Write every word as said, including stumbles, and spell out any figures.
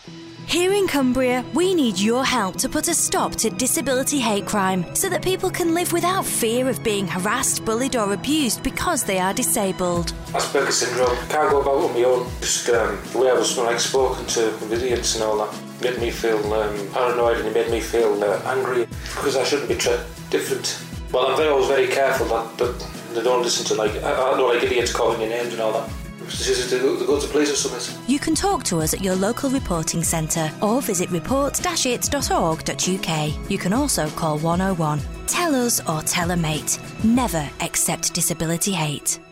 Here in Cumbria, we need your help to put a stop to disability hate crime so that people can live without fear of being harassed, bullied or abused because they are disabled. Asperger's syndrome. Can't go about on my own. Just um, the way I was like spoken to with idiots and all that made me feel um, paranoid, and it made me feel uh, angry because I shouldn't be treated different. Well, I'm very, always very careful that, that they don't listen to like I, I know like idiots calling your names and all that. To go, to go to police or something. You can talk to us at your local reporting centre or visit report dash it dot org dot U K. You can also call one oh one. Tell us or tell a mate. Never accept disability hate.